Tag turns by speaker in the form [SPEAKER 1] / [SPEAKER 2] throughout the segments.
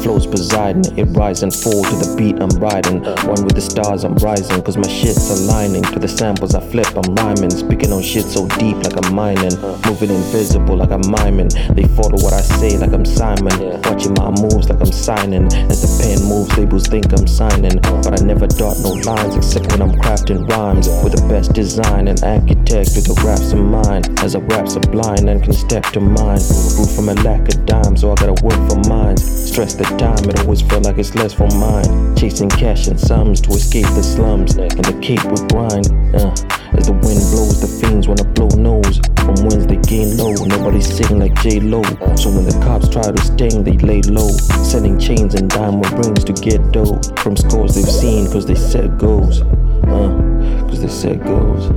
[SPEAKER 1] flows Poseidon. It rise and fall to the beat I'm riding. One with the stars I'm rising, cause my shit's aligning. To the samples I flip I'm rhyming. Speaking on shit so deep like I'm mining. Moving invisible like I'm miming. They follow what I say like I'm Simon. Watching my moves like I'm signing. As the pen moves labels think I'm signing. But I never dot no lines except when I'm crafting rhymes. With the best design and architect with the raps of mine. As I rap sublime and can step to mine. Grew from a lack of dime, so I gotta work for mine. Stress the time, it always felt like it's less for mine. Chasing cash and sums to escape the slums. And the cape would grind. As the wind blows, the fiends wanna blow nose. From winds they gain low, nobody sing like J-Lo. So when the cops try to sting, they lay low. Selling chains and diamond rings to get dough. From scores they've seen, cause they said goes. Cause they said goes.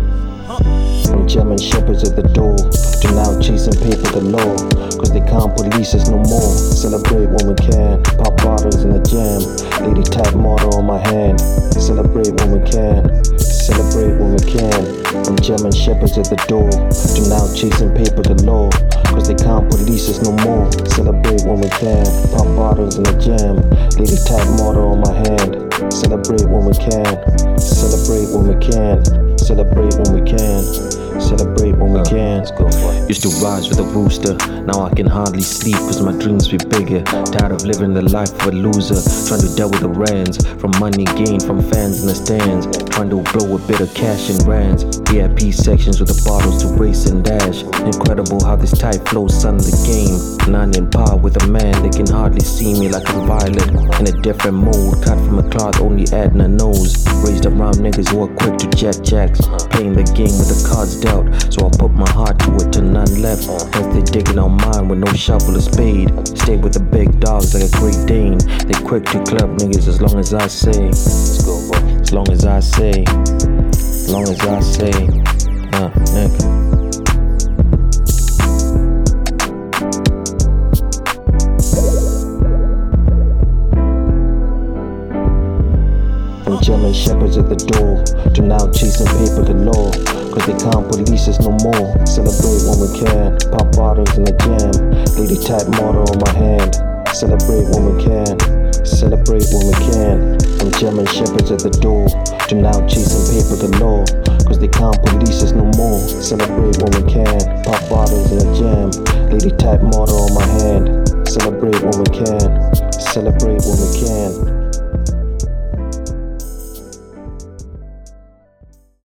[SPEAKER 1] From German shepherds at the door to now chasing paper galore. Cause they can't police us no more. Celebrate when we can. Pop bottles in the jam. Lady type motto on my hand. Celebrate when we can. Celebrate when we can. From German shepherds at the door to now chasing paper galore. Cause they can't police us no more. Celebrate when we can. Pop bottles in the jam. Lady type motto on my hand. Celebrate when we can. Celebrate when we can. Celebrate when we can. Celebrate when we can. Used to rise with a rooster. Now I can hardly sleep cause my dreams be bigger. Tired of living the life of a loser. Trying to double the rands. From money gained from fans in the stands. Trying to blow a bit of cash in rands. VIP sections with the bottles to race and dash. Incredible how this type flows son of the game. None in par with a man. They can hardly see me like I'm Violet. In a different mold. Cut from a cloth only adding a nose. Raised around niggas who are quick to jet jacks. Playing the game with the cards dealt. So I put my heart to it till none left. Hence they digging on mine with no shovel or spade. Stay with the big dogs like a Great Dane. They quick to club niggas as long as I say. As long as I say. As long as I say. Nigga. From German shepherds at the door to now chasing paper galore. Cause they can't police us no more. Celebrate when we can. Pop bottles in the jam. Lady type motto on my hand. Celebrate when we can. Celebrate when we can. From German shepherds at the door to now chasing paper galore. Cause they can't police us no more. Celebrate when we can. Pop bottles in the jam. Lady type motto on my hand. Celebrate when we can. Celebrate when we can.